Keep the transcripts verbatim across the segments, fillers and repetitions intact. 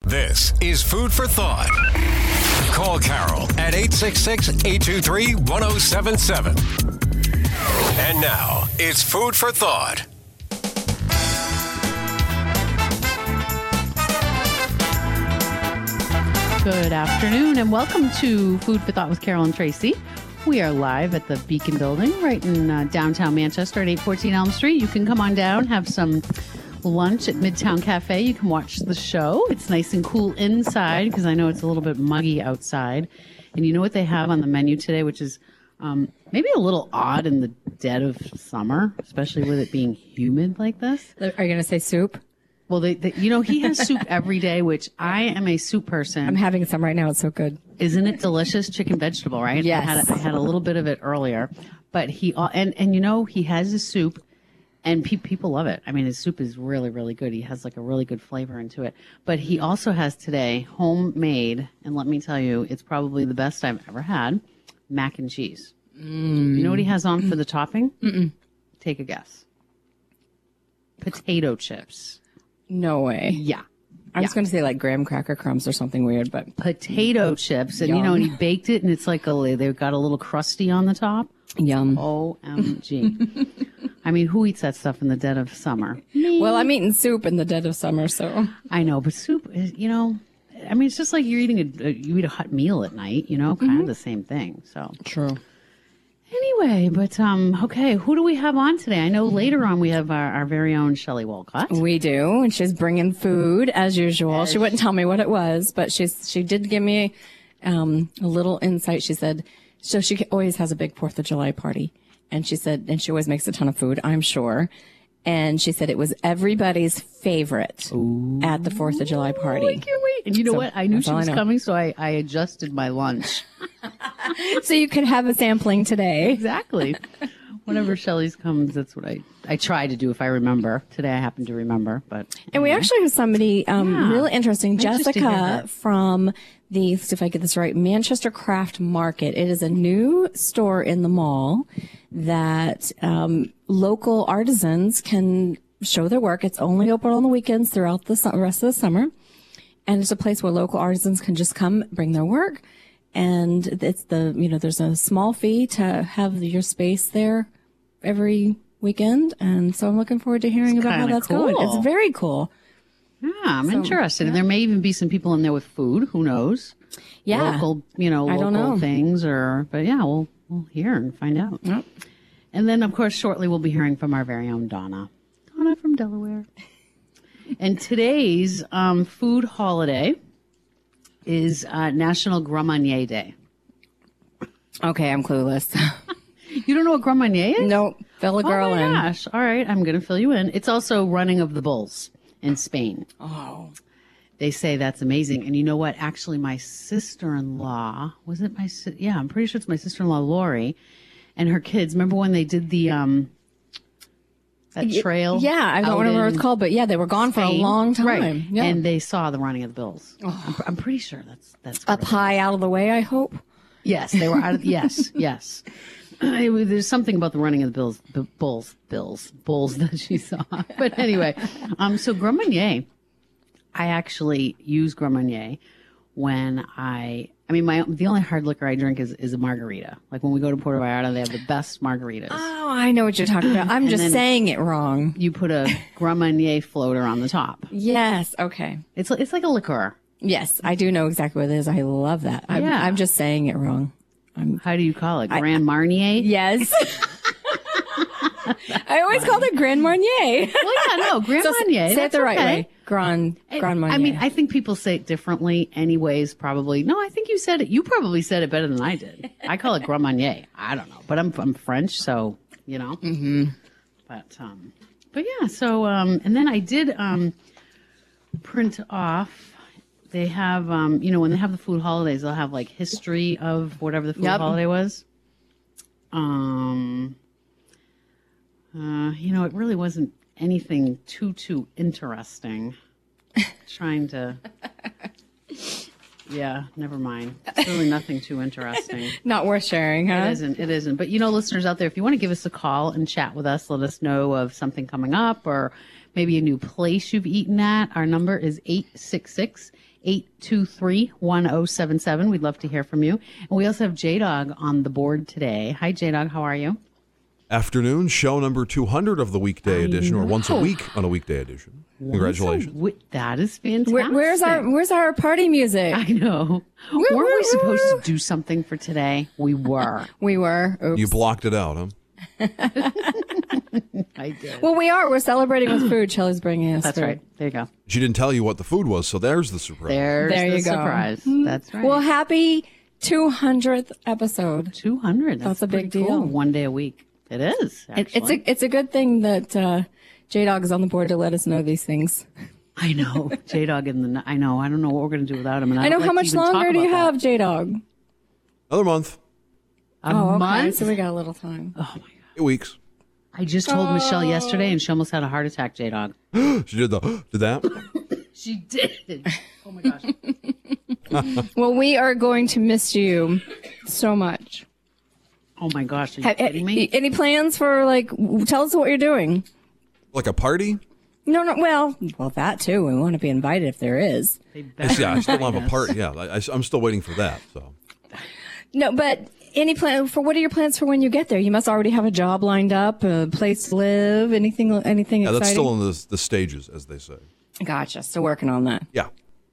This is Food for Thought. Call Carol at eight six six, eight two three, one oh seven seven. And now, it's Food for Thought. Good afternoon and welcome to Food for Thought with Carol and Tracy. We are live at the Beacon Building right in uh, downtown Manchester at eight fourteen Elm Street. You can come on down, have some lunch at Midtown Cafe. You can watch the show. It's nice and cool inside because I know it's a little bit muggy outside. And you know what they have on the menu today, which is um, maybe a little odd in the dead of summer, especially with it being humid like this. Are you going to say soup? Well, they, they, you know, he has soup every day, which I am a soup person. I'm having some right now. It's so good. Isn't it delicious? Chicken vegetable, right? Yes. I had, I had a little bit of it earlier, but he, and, and you know, he has his soup and pe- people love it. I mean, his soup is really, really good. He has like a really good flavor into it, but he also has today homemade. And let me tell you, it's probably the best I've ever had. Mac and cheese. Mm. You know what he has on for the topping? Mm-mm. Take a guess. Potato chips. No way. Yeah. I was yeah. going to say like graham cracker crumbs or something weird, but potato chips, and Yum. you know, and he baked it, and it's like a they've got a little crusty on the top. Yum. O M G. I mean, who eats that stuff in the dead of summer? Me. Well, I'm eating soup in the dead of summer, so I know, but soup is, you know, I mean, it's just like you're eating a, a you eat a hot meal at night, you know, kind mm-hmm. of the same thing. So true. Anyway, but um, okay, who do we have on today? I know later on we have our, our very own Shelley Walcott. We do, and she's bringing food as usual. As she wouldn't tell me what it was, but she's she did give me um, a little insight. She said, so she always has a big Fourth of July party, and she said, and she always makes a ton of food, I'm sure. And she said it was everybody's favorite Ooh. At the Fourth of July party. I can't wait. And you know so, what? I knew she was I coming, so I, I adjusted my lunch. So you could have a sampling today. Exactly. Whenever Shelley's comes, that's what I, I try to do if I remember. Today I happen to remember. but anyway. And we actually have somebody um, yeah. really interesting, Jessica from the, let's see if I get this right, Manchester Craft Market. It is a new store in the mall that um, local artisans can show their work. It's only open on the weekends throughout the su- rest of the summer. And it's a place where local artisans can just come bring their work. And it's the, you know, there's a small fee to have your space there every weekend. And so I'm looking forward to hearing it's about how that's cool. going. It's very cool. Yeah, I'm so, interested. Yeah. And there may even be some people in there with food. Who knows? Yeah. Local, you know, I local don't know. things or, but yeah, we'll, we'll hear and find out. Yep. And then, of course, shortly we'll be hearing from our very own Donna. Donna from Delaware. And today's um, food holiday is uh, National Grand Marnier Day. Okay, I'm clueless. You don't know what Grand Marnier is? Nope. Fill a girl in. Oh, my in. gosh. All right, I'm going to fill you in. It's also Running of the Bulls in Spain. Oh. They say that's amazing. And you know what? Actually, my sister-in-law, was it my, si- yeah, I'm pretty sure it's my sister-in-law, Lori, and her kids. Remember when they did the, um, that trail? Yeah, I don't remember what it's called, but yeah, they were gone for a long time. Right. Yeah. And they saw the Running of the Bulls. Oh. I'm, I'm pretty sure that's, that's up high out of the way, I hope. Yes, they were out of, yes, yes. It was, there's something about the Running of the Bills, the Bulls, Bills, Bulls that she saw. But anyway, um, so Grand Marnier, I actually use Grand Marnier when I, I mean, my the only hard liquor I drink is, is a margarita. Like when we go to Puerto Vallarta, they have the best margaritas. Oh, I know what you're talking about. I'm just saying it wrong. You put a Grand Marnier floater on the top. Yes, okay. It's it's like a liqueur. Yes, I do know exactly what it is. I love that. I'm, yeah. I'm just saying it wrong. I'm, How do you call it? Grand I, Marnier? Yes. I always called it Grand Marnier. Well, yeah, no, Grand so Marnier. Say That's it the right okay. way. Grand, Grand Marnier. I mean, I think people say it differently anyways, probably. No, I think you said it. You probably said it better than I did. I call it Grand Marnier. I don't know. But I'm I'm French, so, you know. Mm-hmm. But, um, but yeah, so, um, and then I did um, print off. They have, um, you know, when they have the food holidays, they'll have like history of whatever the food yep. holiday was. Um, uh, you know, it really wasn't anything too, too interesting. Trying to, yeah, never mind. It's really nothing too interesting. Not worth sharing, huh? It isn't, it isn't. But, you know, listeners out there, if you want to give us a call and chat with us, let us know of something coming up or maybe a new place you've eaten at. Our number is eight six six, eight two three, one oh seven seven. We'd love to hear from you. And we also have J-Dog on the board today. Hi, J-Dog. How are you? Afternoon, show number two hundred of the weekday I edition, know. or once a week on a weekday edition. Congratulations. W- that is fantastic. Where, where's our Where's our party music? I know. Woo, Weren't woo, we supposed woo. to do something for today? We were. We were. Oops. You blocked it out, huh? I did. Well, we are. We're celebrating with food. Shelley's bringing us That's food. right. There you go. She didn't tell you what the food was, so there's the surprise. There's There the you go. surprise. That's right. Well, happy two hundredth episode. two hundred. That's, That's a big pretty cool. deal. One day a week. It is. It, it's a it's a good thing that uh, J-Dog is on the board to let us know these things. I know. J-Dog in the. I know. I don't know what we're going to do without him. And I, I know. don't How like much to even talk longer do you about have, that. J-Dog? Another month, A Oh, okay. month? So we got a little time. Oh, my God. eight weeks. I just told Michelle yesterday, and she almost had a heart attack, J-Dog. She did the did that. She did. Oh, my gosh. Well, we are going to miss you so much. Oh, my gosh. Are you Ha- kidding me? Any plans for, like, w- tell us what you're doing? Like a party? No, no, well, well, that too. We want to be invited if there is. They Yes, better yeah, I still invite have a us. party. Yeah, I, am still waiting for that. So No, but any plan for what are your plans for when you get there? You must already have a job lined up, a place to live, anything, anything yeah, exciting. that's still in the, the stages, as they say. Gotcha. Still working on that. Yeah.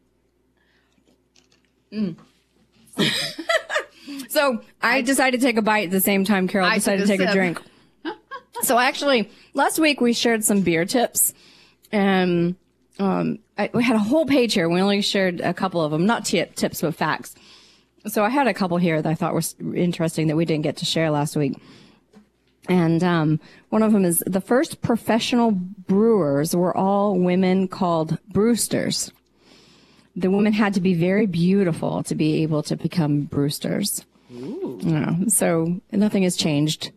So I decided to take a bite at the same time Carol I decided took to a take a sip. drink. So actually, last week we shared some beer tips, and um, I, we had a whole page here. We only shared a couple of them, not tip, tips, but facts. So I had a couple here that I thought were s- interesting that we didn't get to share last week. And um, one of them is the first professional brewers were all women called brewsters. The women had to be very beautiful to be able to become brewsters. Ooh. Yeah, so nothing has changed.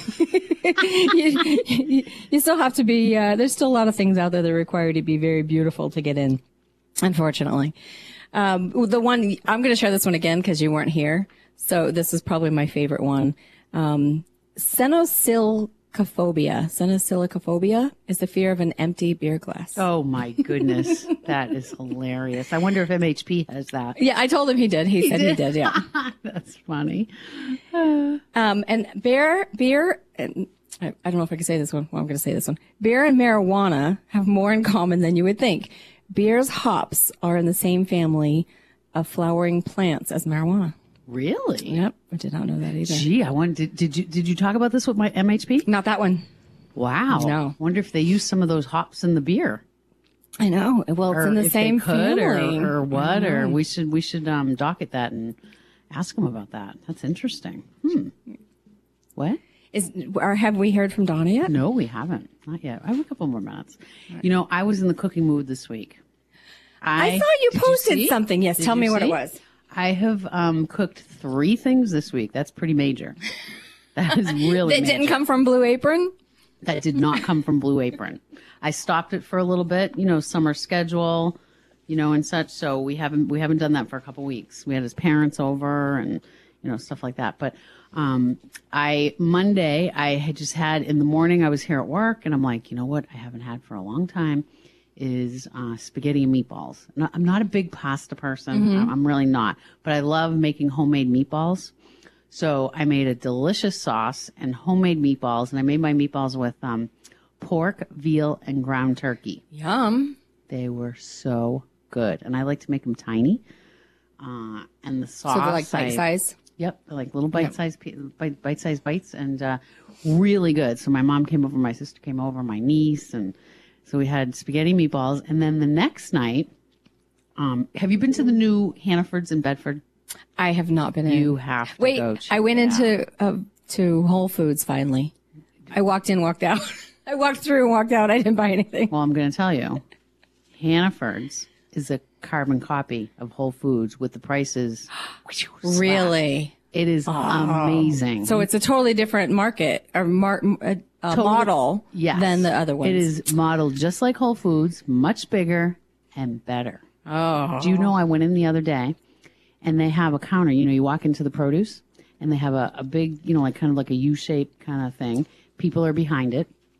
you, you, you still have to be, uh, there's still a lot of things out there that require you to be very beautiful to get in, unfortunately. Um, the one, I'm going to share this one again because you weren't here. So this is probably my favorite one. Um, Cenosilicophobia. Cenosilicophobia is the fear of an empty beer glass. Oh, my goodness. That is hilarious. I wonder if M H P has that. Yeah, I told him he did. He, said did? he did, yeah. That's funny. Um, and beer, beer, and I, I don't know if I can say this one. Well, I'm going to say this one. Beer and marijuana have more in common than you would think. Beer's hops are in the same family of flowering plants as marijuana. Really? Yep, I did not know that either. Gee, I wonder, did, did you did you talk about this with my M H P? Not that one. Wow. No. Wonder if they use some of those hops in the beer. I know. Well, it's Or in the if same they could, family. or, or what, or we should we should um, docket that and ask them about that. That's interesting. Hmm. What? Is or have we heard from Donna yet? No, we haven't. Not yet. I have a couple more minutes. You know, I was in the cooking mood this week. I saw you Did posted see? something. Yes, Did tell you me what it see? was. I have um, cooked three things this week. That's pretty major. That is really That major. didn't come from Blue Apron? That did not come from Blue Apron. I stopped it for a little bit, you know, summer schedule, you know, and such. So we haven't we haven't done that for a couple weeks. We had his parents over and you know stuff like that. But um, I Monday I had just had in the morning I was here at work and I'm like, you know what I haven't had for a long time is uh, spaghetti and meatballs. No, I'm not a big pasta person. Mm-hmm. I'm really not, but I love making homemade meatballs. So I made a delicious sauce and homemade meatballs, and I made my meatballs with um, pork, veal, and ground turkey. Yum. They were so good, and I like to make them tiny. Uh, and the sauce, So they're like bite I- size? Yep, they're like little bite-sized pe- bite, bite-sized bites, and uh, really good. So my mom came over, my sister came over, my niece, and so we had spaghetti meatballs. And then the next night, um, have you been to the new Hannaford's in Bedford? I have not been in. You have to Wait, go. check I went it into uh, to Whole Foods finally. I walked in, walked out. I walked through and walked out. I didn't buy anything. Well, I'm going to tell you, Hannaford's is a carbon copy of Whole Foods with the prices. Really? It is amazing. So it's a totally different market or mar- a, a Totally- model yes. than the other ones. It is modeled just like Whole Foods, much bigger and better. Oh. Do you know I went in the other day and they have a counter. You know, you walk into the produce and they have a, a big, you know, like kind of like a U-shaped kind of thing. People are behind it.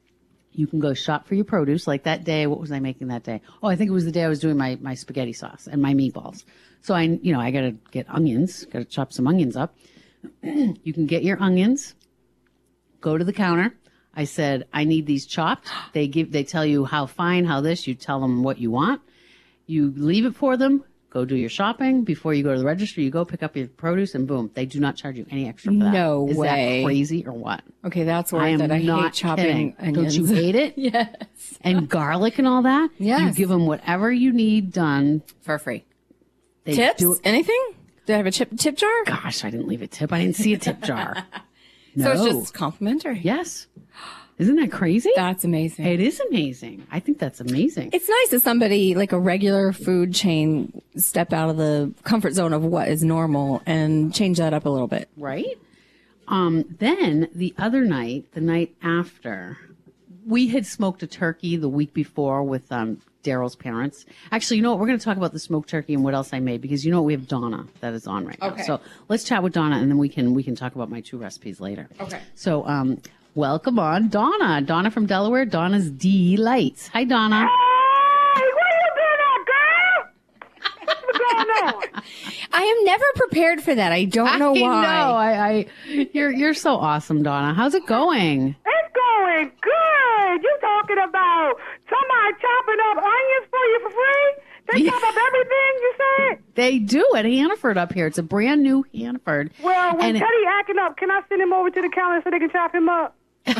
You can go shop for your produce. Like that day, what was I making that day? Oh, I think it was the day I was doing my, my spaghetti sauce and my meatballs. So I, you know, I got to get onions, got to chop some onions up. You can get your onions, go to the counter. I said, I need these chopped. They give, they tell you how fine, how this, you tell them what you want. You leave it for them, go do your shopping. Before you go to the register, you go pick up your produce and boom, they do not charge you any extra for that. No Is way. that crazy or what? Okay, that's where I I, am that I not hate chopping kidding. onions. Don't you hate it? Yes. And garlic and all that? Yes. You give them whatever you need done. For free. They Tips? do it. Anything? Do I have a chip, tip jar? Gosh, I didn't leave a tip. I didn't see a tip jar. No. So it's just complimentary. Yes. Isn't that crazy? That's amazing. It is amazing. I think that's amazing. It's nice that somebody, like a regular food chain, step out of the comfort zone of what is normal and change that up a little bit. Right? Um, then the other night, the night after, we had smoked a turkey the week before with um, Daryl's parents. Actually, you know what? We're going to talk about the smoked turkey and what else I made because you know what? We have Donna that is on right now. Okay. So let's chat with Donna and then we can we can talk about my two recipes later. Okay. So um, welcome on Donna. Donna from Delaware. Donna's Delights. Hi, Donna. Hey, what you doing, girl? What's going on? I am never prepared for that. I don't know I why. know. I, I you're you're so awesome, Donna. How's it going? It's going good. You talking about somebody chopping up onions for you for free? They chop up everything, you said? They do at Hannaford up here. It's a brand new Hannaford. Well, when And it- Teddy acting up, can I send him over to the counter so they can chop him up?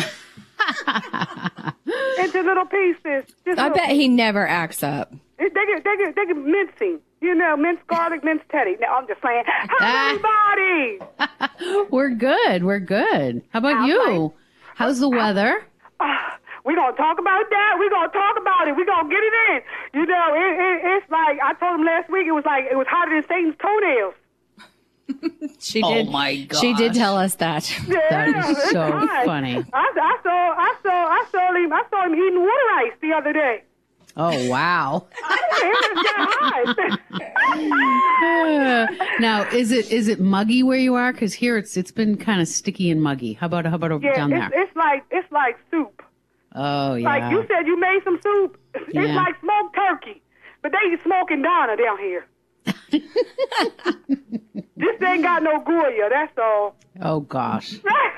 Into little pieces. Just I little- bet he never acts up. They get, they get, they get mincing. You know, minced garlic, minced Teddy. Now, I'm just saying. Hi, everybody. We're good. We're good. How about you? How's the weather? We're going to talk about that. We're going to talk about it. We're going to get it in. You know, it, it, it's like, I told him last week, it was like, it was hotter than Satan's toenails. She Oh did. my gosh. She did tell us that. That is it's so hot. funny. I, I saw, I saw, I saw him, I saw him eating water ice the other day. Oh, wow. It was that hot. Now, is it is it muggy where you are? Because here it's it's been kind of sticky and muggy. How about how about over Yeah, down it's, there? it's like, it's like soup. Oh, yeah. Like you said, you made some soup. It's Yeah. like smoked turkey. But they smoking Donna down here. This ain't got no Goya, that's all. Oh, gosh.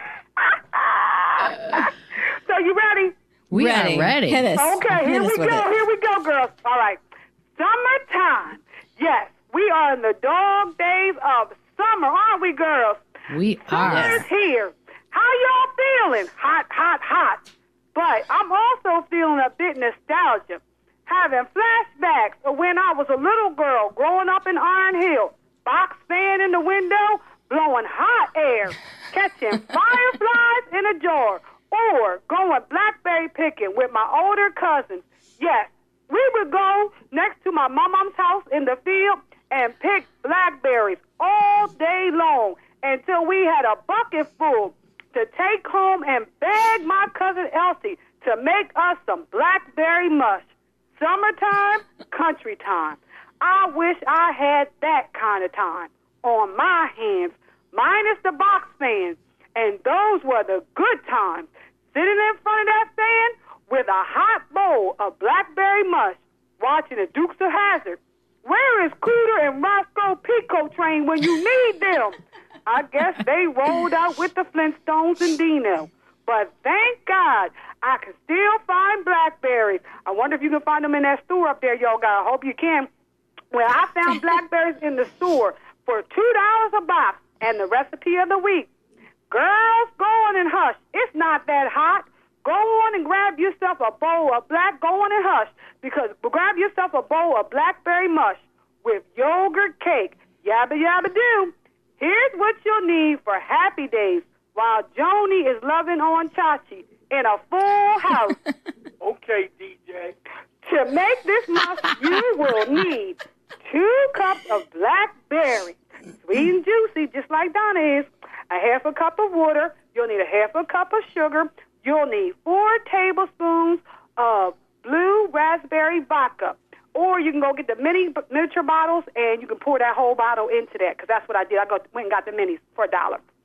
So you ready? We ready. are ready. Hit us. Okay, Hit here us we with go. it. Here we go, girls. All right. Summertime. Yes, we are in the dog days of summer, aren't we, girls? We Summer are. is here. How y'all feeling? Hot, hot, hot. But I'm also feeling a bit nostalgic. Having flashbacks of when I was a little girl growing up in Iron Hill. Box fan in the window, blowing hot air, catching fireflies in a jar, or going blackberry picking with my older cousins. Yes, we would go next to my mama's house in the field and pick blackberries all day long until we had a bucket full to take home and beg my cousin Elsie to make us some blackberry mush. Summertime, country time. I wish I had that kind of time on my hands, minus the box fans. And those were the good times. Sitting in front of that fan with a hot bowl of blackberry mush, watching the Dukes of Hazzard. Where is Cooter and Roscoe Pico train when you need them? I guess they rolled out with the Flintstones and Dino. But thank God, I can still find blackberries. I wonder if you can find them in that store up there, y'all got. I hope you can. Well, I found blackberries in the store for two dollars a box, and the recipe of the week. Girls, go on and hush. It's not that hot. Go on and grab yourself a bowl of black, go on and hush, because grab yourself a bowl of blackberry mush with yogurt cake. Yabba, yabba, do. Here's what you'll need for happy days while Joni is loving on Chachi in a full house. Okay, D J. To make this mush, you will need two cups of blackberry, sweet and juicy, just like Donna is, a half a cup of water. You'll need a half a cup of sugar. You'll need four tablespoons of blue raspberry vodka. Or you can go get the mini miniature bottles, and you can pour that whole bottle into that, because that's what I did. I go, went and got the minis for a dollar.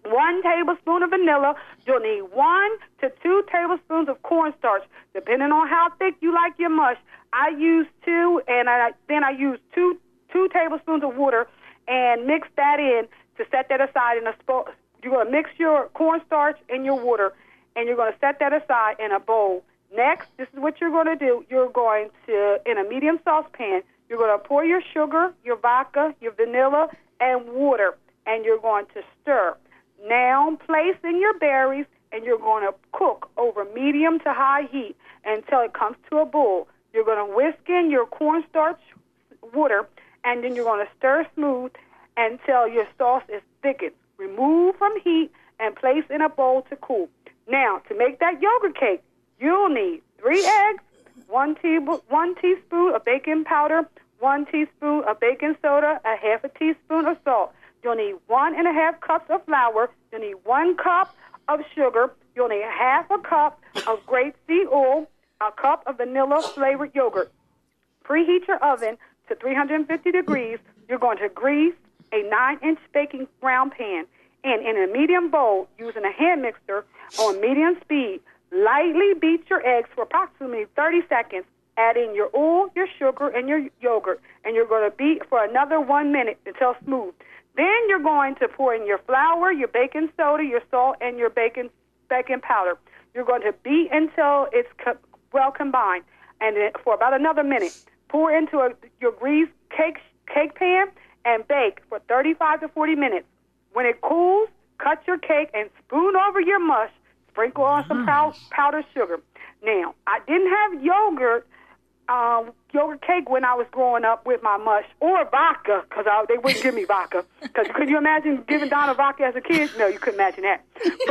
one tablespoon of vanilla. You'll need one to two tablespoons of cornstarch, depending on how thick you like your mush. I use two, and I, then I use two two tablespoons of water and mix that in to set that aside in a bowl. You're going to mix your cornstarch and your water, and you're going to set that aside in a bowl. Next, this is what you're going to do. You're going to, in a medium saucepan, you're going to pour your sugar, your vodka, your vanilla, and water, and you're going to stir. Now, place in your berries, and you're going to cook over medium to high heat until it comes to a boil. You're going to whisk in your cornstarch water, and then you're going to stir smooth until your sauce is thickened. Remove from heat and place in a bowl to cool. Now, to make that yogurt cake, you'll need three eggs, one, tea- one teaspoon of baking powder, one teaspoon of baking soda, a half a teaspoon of salt. You'll need one and a half cups of flour. You'll need one cup of sugar. You'll need half a cup of grapeseed oil, a cup of vanilla-flavored yogurt. Preheat your oven to three hundred fifty degrees. You're going to grease a nine-inch baking round pan. And in a medium bowl, using a hand mixer on medium speed, lightly beat your eggs for approximately thirty seconds. Add in your oil, your sugar, and your yogurt. And you're going to beat for another one minute until smooth. Then you're going to pour in your flour, your baking soda, your salt, and your baking baking powder. You're going to beat until it's co- well combined, and then for about another minute. Pour into a, your greased cake cake pan and bake for thirty-five to forty minutes. When it cools, cut your cake and spoon over your mush. Sprinkle on some pow- powdered sugar. Now, I didn't have yogurt. Um, yogurt cake when I was growing up with my mush, or vodka, because they wouldn't give me vodka. Because could you imagine giving Donna vodka as a kid? No, you couldn't imagine that.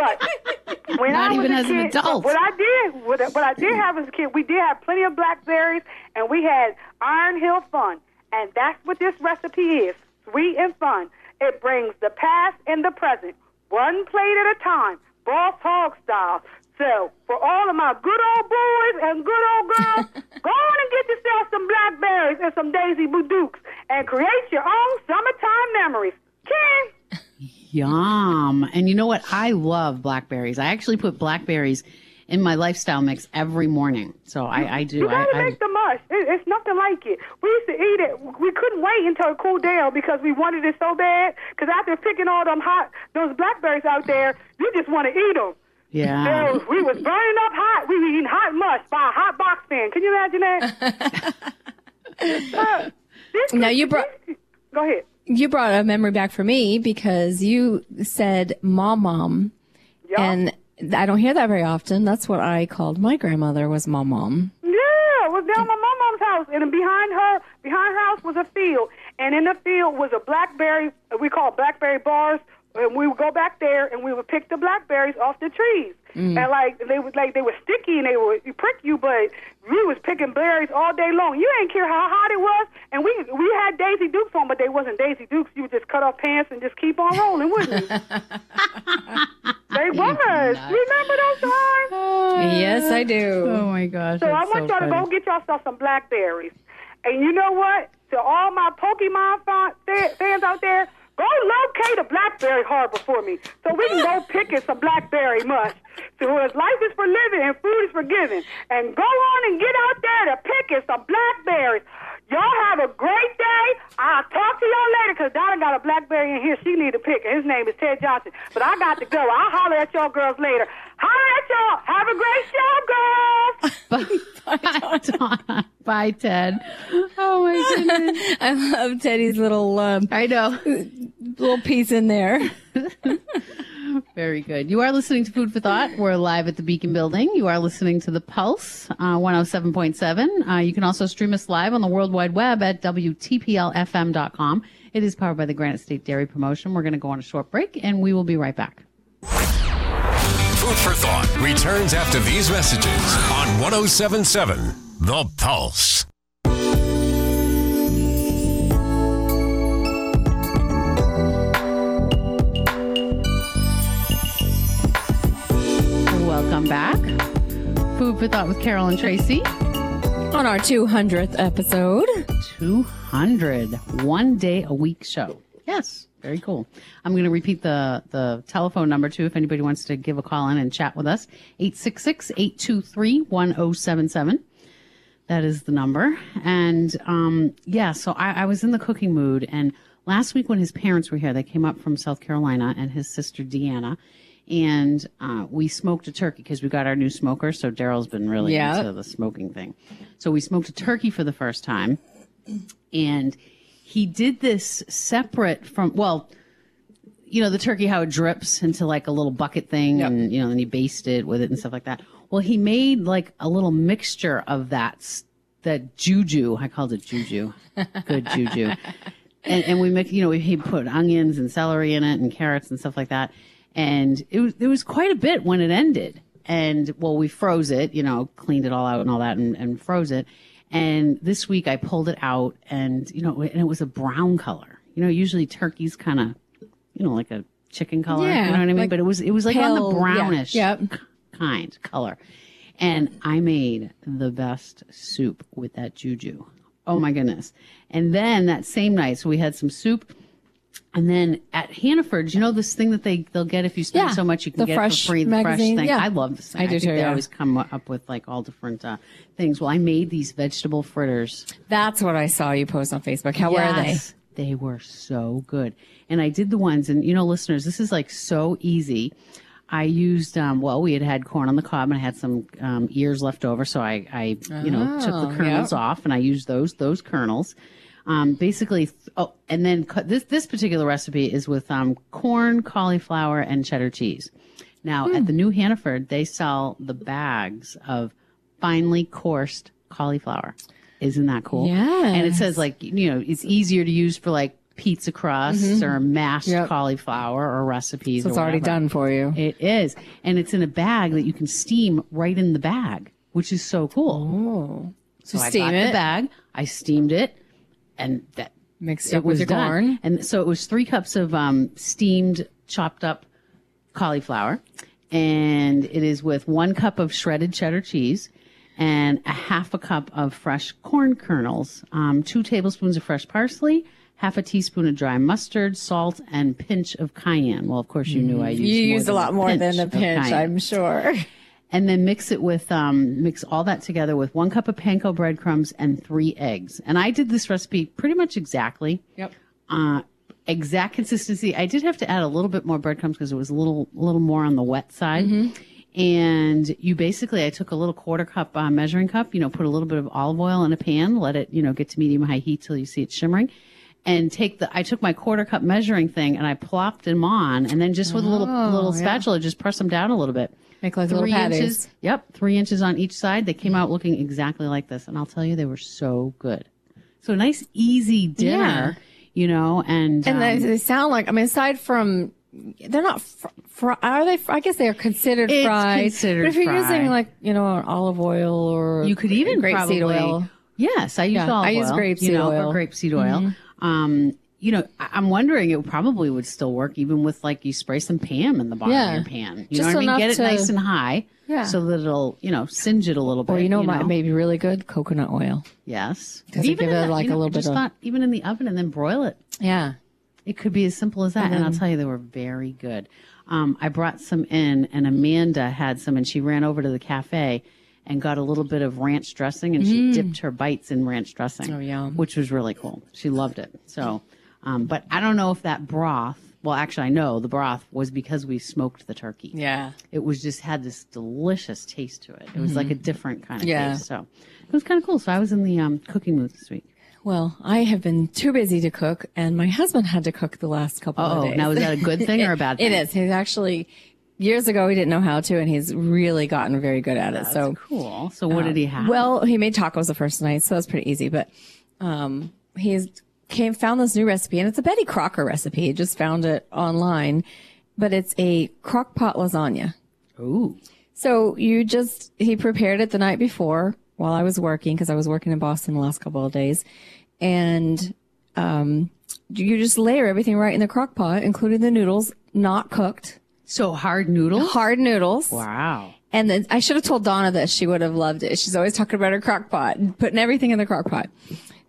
But when Not I was even a as kid, an adult. what I did, what, what I did have as a kid, we did have plenty of blackberries, and we had Iron Hill Fun, and that's what this recipe is: sweet and fun. It brings the past and the present, one plate at a time, boss hog style. So, for all of my good old boys and good old girls, go on and get yourself some blackberries and some Daisy Boudukes and create your own summertime memories. Ken? Yum. And you know what? I love blackberries. I actually put blackberries in my lifestyle mix every morning. So I, I do. You gotta I, make I, the mush. It, it's nothing like it. We used to eat it. We couldn't wait until it cooled down because we wanted it so bad. Because after picking all them hot, those blackberries out there, you just want to eat them. yeah. So we was burning up hot. We were eating hot mush by a hot box fan. Can you imagine that? uh, this, Now you brought this, go ahead. you brought a memory back for me because you said mom mom, Yep. and I don't hear that very often. That's what I called my grandmother, was mom mom. Yeah, it was down my mom's house, and behind her, behind her house was a field, and in the field was a blackberry. We call it blackberry bars. And we would go back there, and we would pick the blackberries off the trees. Mm. And like they would, like they were sticky, and they would prick you. But we was picking berries all day long. You ain't care how hot it was. And we we had Daisy Dukes on, but they wasn't Daisy Dukes. You would just cut off pants and just keep on rolling, wouldn't you? They was. Remember those times? Yes, I do. Oh my gosh. So I that's want so y'all to funny. go get yourself some blackberries. And you know what? To all my Pokemon fan- fans out there, go locate a blackberry harbor for me so we can go picking some blackberry mush. So as life is for living and food is for giving. And go on and get out there to picking some blackberries. Y'all have a great day. I'll talk to y'all later because Donna got a blackberry in here she need to pick. And his name is Ted Johnson. But I got to go. I'll holler at y'all girls later. Holler at y'all. Have a great show, girls. Bye, Bye, Ted. Oh my goodness. I love Teddy's little um, I know. little piece in there. Very good. You are listening to Food for Thought. We're live at the Beacon Building. You are listening to The Pulse, uh, one oh seven point seven. Uh, you can also stream us live on the World Wide Web at W T P L F M dot com. It is powered by the Granite State Dairy Promotion. We're going to go on a short break, and we will be right back. Food for Thought returns after these messages on one oh seven point seven The Pulse. Welcome back. Food for Thought with Carol and Tracy. On our two hundredth episode. two hundred. One day a week show. Yes. Very cool. I'm going to repeat the, the telephone number, too, if anybody wants to give a call in and chat with us. eight six six, eight two three, one oh seven seven. That is the number. And, um, yeah, so I, I was in the cooking mood. And last week when his parents were here, they came up from South Carolina and his sister Deanna. And uh, we smoked a turkey because we got our new smoker. So Daryl's been really yeah. into the smoking thing. So we smoked a turkey for the first time. And he did this separate from, well, you know, the turkey, how it drips into like a little bucket thing. Yep. And, you know, then you baste it with it and stuff like that. Well, he made like a little mixture of that, that juju. I called it juju. Good juju. And, and we make, you know, he put onions and celery in it and carrots and stuff like that. And it was, it was quite a bit when it ended. And well, we froze it, you know, cleaned it all out and all that and, and froze it. And this week I pulled it out and, you know, and it was a brown color. You know, usually turkey's kind of, you know, like a chicken color. Yeah, you know what I mean? like but it was, it was like pale, on the brownish. Yeah. Yep. kind color. And I made the best soup with that juju. Oh my goodness. And then that same night, so we had some soup. And then at Hannaford's, you know this thing that they, they'll get if you spend yeah, so much, you can the get fresh it for free, the magazine. fresh thing. Yeah. I love this thing. I I do think too, they yeah. always come up with like all different uh, things. Well, I made these vegetable fritters. That's what I saw you post on Facebook. How were they? Yes, they were so good. And I did the ones, and you know, listeners, this is like so easy. I used, um, well, we had had corn on the cob and I had some um, ears left over. So I, I you know, Oh, took the kernels yep. off and I used those, those kernels. Um, basically, th- oh, and then cu- this, this particular recipe is with um, corn, cauliflower, and cheddar cheese. Now, Hmm. at the New Hannaford, they sell the bags of finely coursed cauliflower. Isn't that cool? Yes. And it says, like, you know, it's easier to use for like pizza crusts Mm-hmm. or mashed Yep. cauliflower or recipes. So or it's already whatever. done for you. It is. And it's in a bag that you can steam right in the bag, which is so cool. Oh. So, So steam I got it. the bag, I steamed it, and that Mixed it up with was your done. corn. And so it was three cups of um, steamed, chopped up cauliflower, and it is with one cup of shredded cheddar cheese and a half a cup of fresh corn kernels, um, two tablespoons of fresh parsley, half a teaspoon of dry mustard, salt, and pinch of cayenne. Well, of course, you knew I used You more used a than lot more than a of pinch, cayenne. I'm sure. And then mix it with, um, mix all that together with one cup of panko breadcrumbs and three eggs. And I did this recipe pretty much exactly. Yep. Uh, exact consistency. I did have to add a little bit more breadcrumbs because it was a little, a little more on the wet side. Mm-hmm. And you basically, I took a little quarter cup uh, measuring cup, you know, put a little bit of olive oil in a pan, let it, you know, get to medium high heat till you see it shimmering. And take the, I took my quarter cup measuring thing and I plopped them on, and then just with a little, little yeah. spatula, just press them down a little bit. Make like little patties. inches. Yep, three inches on each side. They came out looking exactly like this, and I'll tell you, they were so good. So a nice, easy dinner, Yeah. you know, and And they, um, they sound like, I mean, aside from, they're not, fr- fr- are they, fr- I guess they are considered It's fried. considered But if you're fried. using like, you know, olive oil or you could even grapeseed probably, oil. yes, I use Yeah, olive I use oil, grapeseed you know, oil. or grapeseed oil. Um, you know, I- I'm wondering it probably would still work even with like you spray some Pam in the bottom Yeah. of your pan. You Just know what I mean? enough Get it to- nice and high, Yeah. so that it'll, you know, singe it a little bit. Or you know, you what may be really good? Coconut oil. Yes, Does it even give in it, the- like, you a know, little bit just of- not even in the oven and then broil it. Yeah. It could be as simple as that. And, I'll tell you, they were very good. Um, I brought some in, and Amanda had some, and she ran over to the cafe and got a little bit of ranch dressing, and she dipped her bites in ranch dressing, Oh, yum. which was really cool. She loved it. So, um, but I don't know if that broth, well, actually, I know the broth was because we smoked the turkey. Yeah. It was just had this delicious taste to it. It was like a different kind of Yeah. taste. So it was kind of cool. So I was in the um, cooking mood this week. Well, I have been too busy to cook, and my husband had to cook the last couple Oh, of days. now is that a good thing or a bad thing? It is. He's actually, years ago, he didn't know how to, and he's really gotten very good at it. That's so cool. So what did he have? Well, he made tacos the first night, so that's pretty easy. But um, he's came found this new recipe, and it's a Betty Crocker recipe. He just found it online, but it's a crock pot lasagna. Ooh. So you just he prepared it the night before while I was working, because I was working in Boston the last couple of days, and um, you just layer everything right in the crock pot, including the noodles, not cooked, So hard noodles? hard noodles. Wow. And then I should have told Donna this. She would have loved it. She's always talking about her crock pot and putting everything in the crock pot.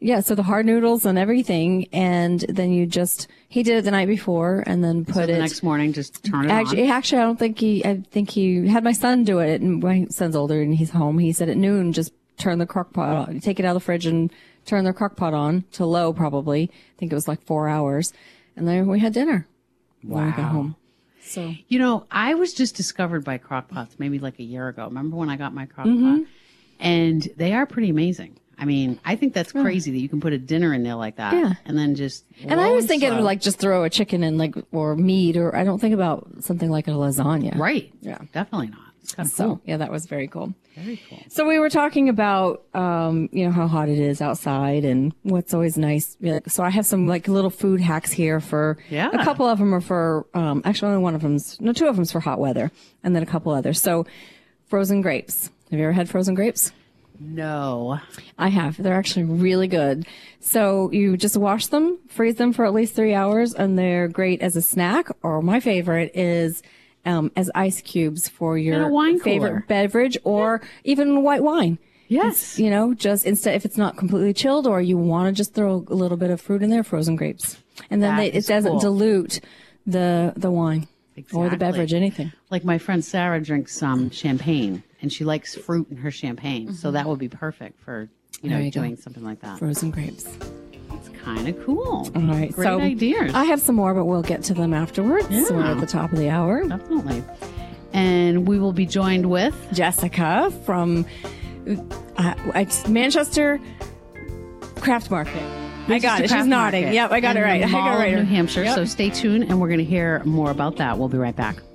Yeah, so the hard noodles and everything, and then you just, he did it the night before and then put so the it. next morning, just turn it actually, on. Actually, I don't think he, I think he had my son do it, and my son's older and he's home. He said at noon, just turn the crock pot on, take it out of the fridge and turn the crock pot on to low probably. I think it was like four hours. And then we had dinner when we got home. So, you know, I was just discovered by crock pots maybe like a year ago. Remember when I got my crock Mm-hmm. pot? And they are pretty amazing. I mean, I think that's crazy that you can put a dinner in there like that. Yeah. And then just. and I was thinking slow. of like just throw a chicken in like, or meat, or I don't think about something like a lasagna. Right. Yeah. Definitely not. It's kind of So, cool. yeah, that was very cool. Very cool. So we were talking about, um, you know, how hot it is outside and what's always nice. So I have some like little food hacks here for, Yeah. a couple of them are for, um, actually only one of them's, no, two of them's for hot weather and then a couple others. So frozen grapes. Have you ever had frozen grapes? No. I have. They're actually really good. So you just wash them, freeze them for at least three hours, and they're great as a snack. Or my favorite is um, as ice cubes for In your a wine favorite cooler. beverage, or even white wine. Yes. You know, just instead, if it's not completely chilled, or you want to just throw a little bit of fruit in there, frozen grapes, and then That they, it is doesn't cool. dilute the the wine or the Exactly. beverage, anything. Like my friend Sarah drinks some champagne, and she likes fruit in her champagne. So that would be perfect for, you know, There you go. doing something like that. Frozen grapes. It's kind of cool. All right. Great so ideas. I have some more, but we'll get to them afterwards. Yeah. We're at the top of the hour. Definitely. And we will be joined with Jessica from uh, it's Manchester Craft Market. I got it. She's Craft nodding. Market Yep, I got in it right. the I got Mall it right. of New Hampshire. Yep. So stay tuned, and we're going to hear more about that. We'll be right back.